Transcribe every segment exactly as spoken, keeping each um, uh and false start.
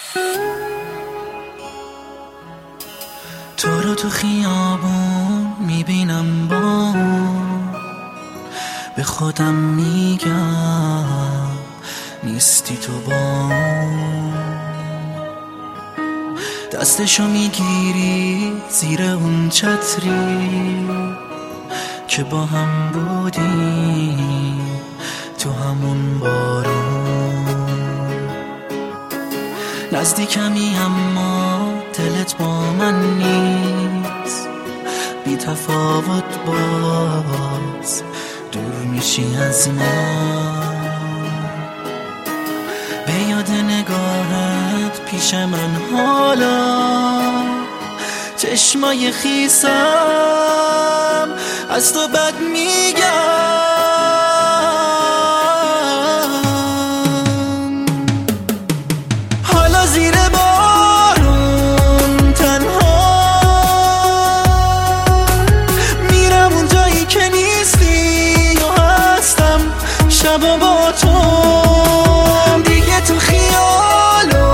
تو رو تو خیابون میبینم با اون، به خودم میگم نیستی تو با اون. دستشو میگیری زیر اون چتری که با هم بودیم تو همون بارون. نزدیکمی اما دلت با من نیست، بی تفاوت باز دور میشی از من. به یاد نگاهت پیش من حالا چشمای خیسم از تو بد میگم. حالا زیر بارون تنها میرم اون جایی که نیستی و هستم شبا با تو. دیگه تو خیال و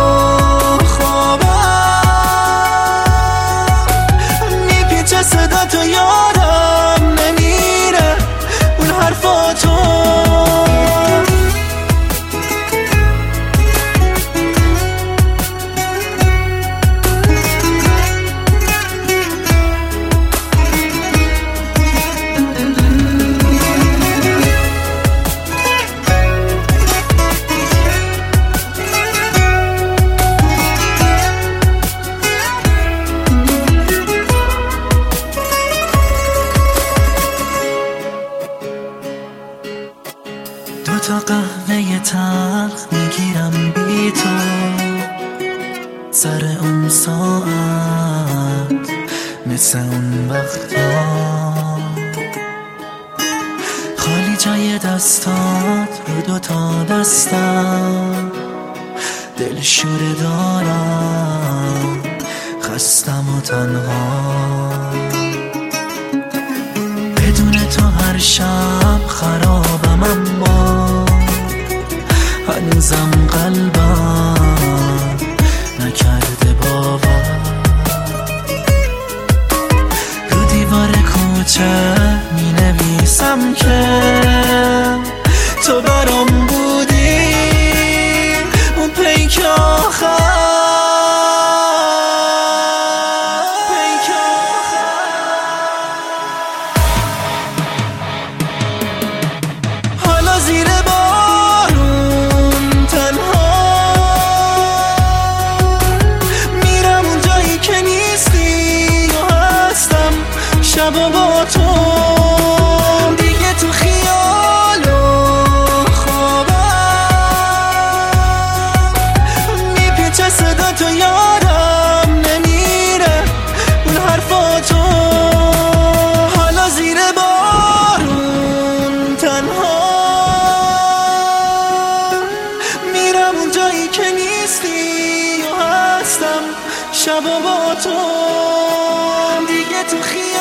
خوابم میپیچه صدا تو، یادم نمیره اون حرفا تو. دو تا قهوه تلخ میگیرم بی تو سر اون ساعت، مثل اون وقتا خالی جای دستات رو دو تا دستم. دل شوره دارم خستم و تنها، بدون تو هر شب خرابم اما هنوزم قلبم نکرده باور. رو دیوار کوچه می نویسم که تو برام بودی اون پیک آخر. زیر بارون تنها میرم اون جایی که نیستی و هستم شبا با تو. دیگه تو خیال و خوابم میپیچه صدا تو، یادم نمیره اون حرفا تو. حالا زیر بارون تنها اون جایی که نیستی و هستم شبا با تو. دیگه تو خیال